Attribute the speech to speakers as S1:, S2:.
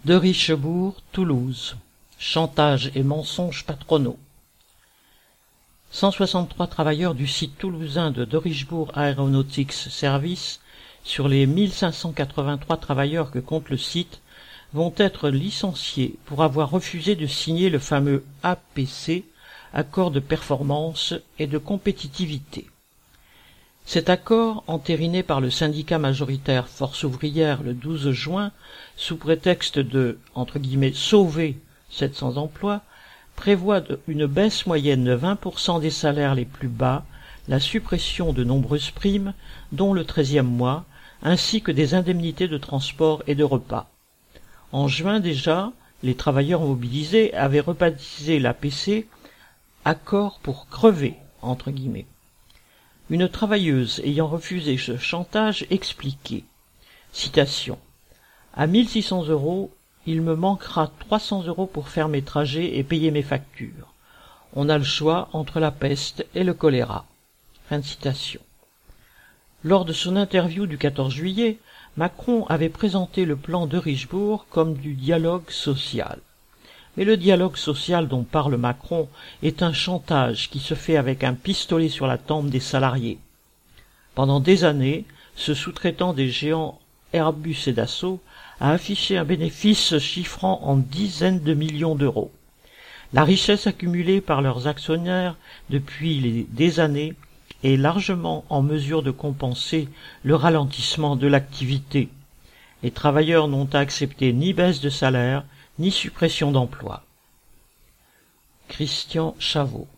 S1: De Richebourg, Toulouse. Chantage et mensonges patronaux. 163 travailleurs du site toulousain de Richebourg Aeronautics Service, sur les 1583 travailleurs que compte le site, vont être licenciés pour avoir refusé de signer le fameux APC, accord de performance et de compétitivité. Cet accord, entériné par le syndicat majoritaire Force ouvrière le 12 juin, sous prétexte de « sauver » 700 emplois, prévoit une baisse moyenne de 20% des salaires les plus bas, la suppression de nombreuses primes, dont le 13e mois, ainsi que des indemnités de transport et de repas. En juin déjà, les travailleurs mobilisés avaient rebaptisé l'APC « accord pour crever ». Une travailleuse ayant refusé ce chantage expliquait, citation, « À 1 600 €, il me manquera 300 € pour faire mes trajets et payer mes factures. On a le choix entre la peste et le choléra. » Fin de citation. Lors de son interview du 14 juillet, Macron avait présenté le plan de Richebourg comme du dialogue social. Mais le dialogue social dont parle Macron est un chantage qui se fait avec un pistolet sur la tempe des salariés. Pendant des années, ce sous-traitant des géants Airbus et Dassault a affiché un bénéfice chiffrant en dizaines de millions d'euros. La richesse accumulée par leurs actionnaires depuis des années est largement en mesure de compenser le ralentissement de l'activité. Les travailleurs n'ont accepté ni baisse de salaire, ni suppression d'emplois. Christian Chaveau.